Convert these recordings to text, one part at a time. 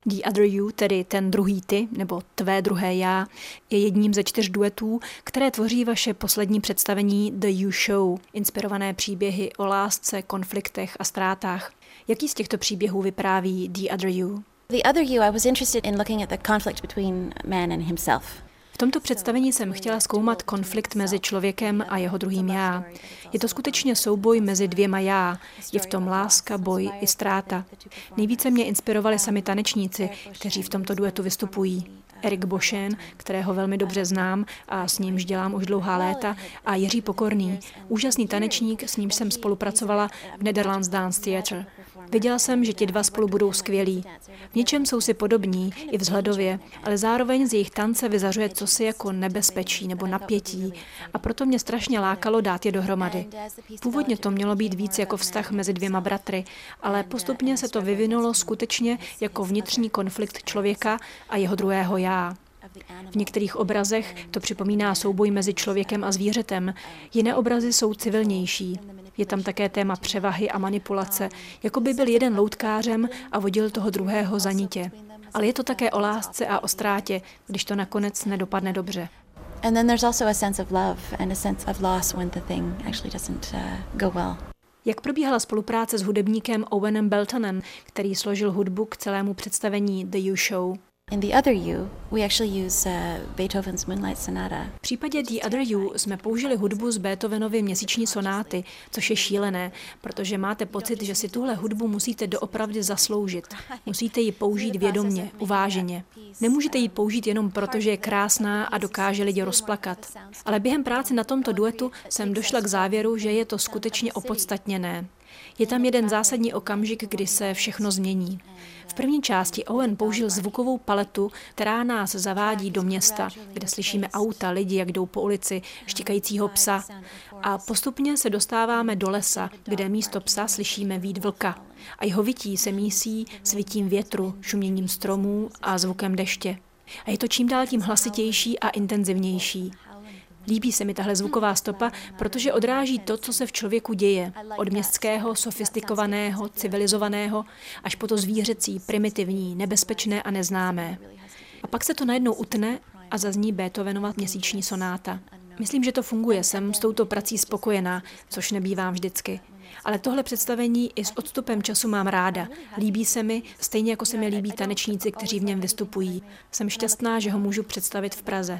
The Other You, tedy ten druhý ty, nebo tvé druhé já, je jedním ze 4 duetů, které tvoří vaše poslední představení The You Show, inspirované příběhy o lásce, konfliktech a ztrátách. Jaký z těchto příběhů vypráví The Other You? The Other You, I was interested in looking at the conflict between man and himself. V tomto představení jsem chtěla zkoumat konflikt mezi člověkem a jeho druhým já. Je to skutečně souboj mezi 2 já. Je v tom láska, boj i ztráta. Nejvíce mě inspirovali sami tanečníci, kteří v tomto duetu vystupují. Erik Bošen, kterého velmi dobře znám a s nímž dělám už dlouhá léta, a Jiří Pokorný, úžasný tanečník, s nímž jsem spolupracovala v Netherlands Dance Theatre. Viděla jsem, že ti 2 spolu budou skvělí. V něčem jsou si podobní, i vzhledově, ale zároveň z jejich tance vyzařuje cosi jako nebezpečí nebo napětí a proto mě strašně lákalo dát je dohromady. Původně to mělo být víc jako vztah mezi 2 bratry, ale postupně se to vyvinulo skutečně jako vnitřní konflikt člověka a jeho druhého já. V některých obrazech to připomíná souboj mezi člověkem a zvířetem, jiné obrazy jsou civilnější. Je tam také téma převahy a manipulace, jako by byl jeden loutkářem a vodil toho druhého za nitě. Ale je to také o lásce a o ztrátě, když to nakonec nedopadne dobře. And then there's also a sense of love and a sense of loss when the thing actually doesn't go well. Jak probíhala spolupráce s hudebníkem Owenem Beltonem, který složil hudbu k celému představení The You Show? In The Other You, we actually use Beethoven's Moonlight Sonata. V případě The Other You jsme použili hudbu z Beethovenovy Měsíční sonáty, což je šílené, protože máte pocit, že si tuhle hudbu musíte doopravdy zasloužit. Musíte ji použít vědomně, uváženě. Nemůžete ji použít jenom proto, že je krásná a dokáže lidi rozplakat. Ale během práce na tomto duetu jsem došla k závěru, že je to skutečně opodstatněné. Je tam jeden zásadní okamžik, kdy se všechno změní. V první části Owen použil zvukovou paletu, která nás zavádí do města, kde slyšíme auta, lidi, jak jdou po ulici, štěkajícího psa. A postupně se dostáváme do lesa, kde místo psa slyšíme vít vlka. A jeho vytí se mísí s vytím větru, šuměním stromů a zvukem deště. A je to čím dál tím hlasitější a intenzivnější. Líbí se mi tahle zvuková stopa, protože odráží to, co se v člověku děje. Od městského, sofistikovaného, civilizovaného, až po to zvířecí, primitivní, nebezpečné a neznámé. A pak se to najednou utne a zazní Beethovenova Měsíční sonáta. Myslím, že to funguje, jsem s touto prací spokojená, což nebývám vždycky. Ale tohle představení i s odstupem času mám ráda. Líbí se mi, stejně jako se mi líbí tanečníci, kteří v něm vystupují. Jsem šťastná, že ho můžu představit v Praze.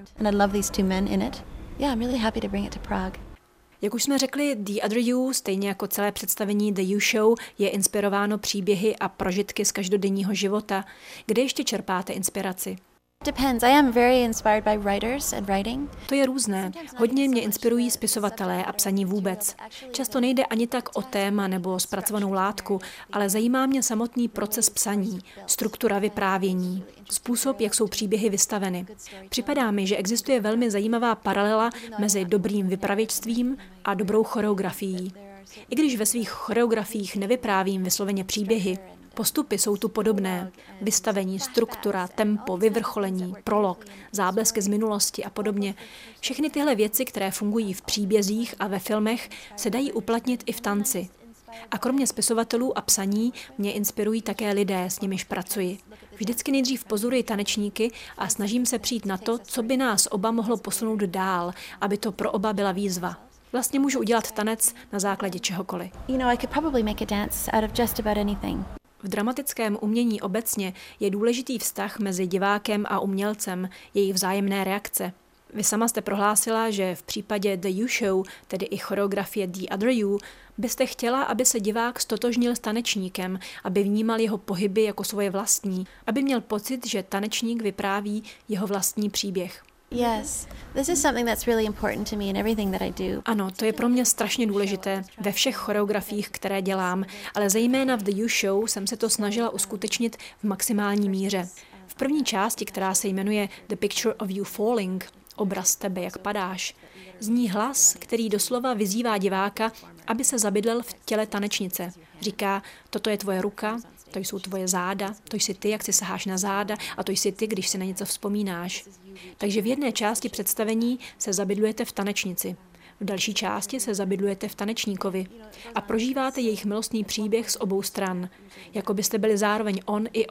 Yeah, I'm really happy to bring it to Prague. Jak už jsme řekli, The Other You, stejně jako celé představení The You Show, je inspirováno příběhy a prožitky z každodenního života. Kde ještě čerpáte inspiraci? Depends. I am very inspired by writers and writing. To je různé. Hodně mě inspirují spisovatelé a psaní vůbec. Často nejde ani tak o téma nebo zpracovanou látku, ale zajímá mě samotný proces psaní, struktura vyprávění, způsob, jak jsou příběhy vystaveny. Připadá mi, že existuje velmi zajímavá paralela mezi dobrým vypravěčstvím a dobrou choreografií. I když ve svých choreografiích nevyprávím vysloveně příběhy, postupy jsou tu podobné. Vystavení, struktura, tempo, vyvrcholení, prolog, záblesky z minulosti a podobně. Všechny tyhle věci, které fungují v příbězích a ve filmech, se dají uplatnit i v tanci. A kromě spisovatelů a psaní mě inspirují také lidé, s nimiž pracuji. Vždycky nejdřív pozoruji tanečníky a snažím se přijít na to, co by nás oba mohlo posunout dál, aby to pro oba byla výzva. Vlastně můžu udělat tanec na základě čehokoliv. I could probably make a dance out of just about anything. V dramatickém umění obecně je důležitý vztah mezi divákem a umělcem, jejich vzájemné reakce. Vy sama jste prohlásila, že v případě The You Show, tedy i choreografie The Other You, byste chtěla, aby se divák stotožnil s tanečníkem, aby vnímal jeho pohyby jako svoje vlastní, aby měl pocit, že tanečník vypráví jeho vlastní příběh. Yes, this is something that's really important to me in everything that I do. Ano, to je pro mě strašně důležité ve všech choreografiích, které dělám, ale zejména v The You Show jsem se to snažila uskutečnit v maximální míře. V první části, která se jmenuje The Picture of You Falling, obraz tebe, jak padáš, zní hlas, který doslova vyzývá diváka, aby se zabydlel v těle tanečnice. Říká, toto je tvoje ruka, to jsou tvoje záda, to jsi ty, jak si saháš na záda, a to jsi ty, když si na něco vzpomínáš. Takže v jedné části představení se zabydlujete v tanečnici. V další části se zabydlujete v tanečníkovi a prožíváte jejich milostný příběh z obou stran, jako byste byli zároveň on i ona.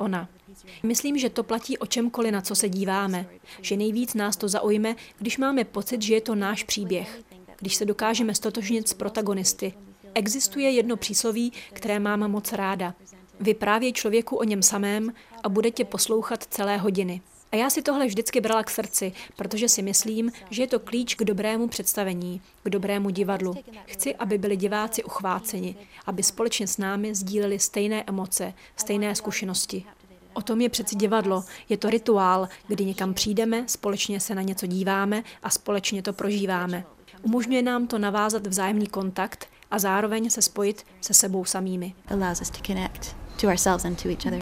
Myslím, že to platí o čemkoliv, na co se díváme. Že nejvíc nás to zaujme, když máme pocit, že je to náš příběh. Když se dokážeme stotožnit s protagonisty. Existuje jedno přísloví, které mám moc ráda. Vyprávěj člověku o něm samém a bude tě poslouchat celé hodiny. A já si tohle vždycky brala k srdci, protože si myslím, že je to klíč k dobrému představení, k dobrému divadlu. Chci, aby byli diváci uchváceni, aby společně s námi sdíleli stejné emoce, stejné zkušenosti. O tom je přeci divadlo. Je to rituál, kdy někam přijdeme, společně se na něco díváme a společně to prožíváme. Umožňuje nám to navázat vzájemný kontakt a zároveň se spojit se sebou samými. Allows us to connect to ourselves and to each other.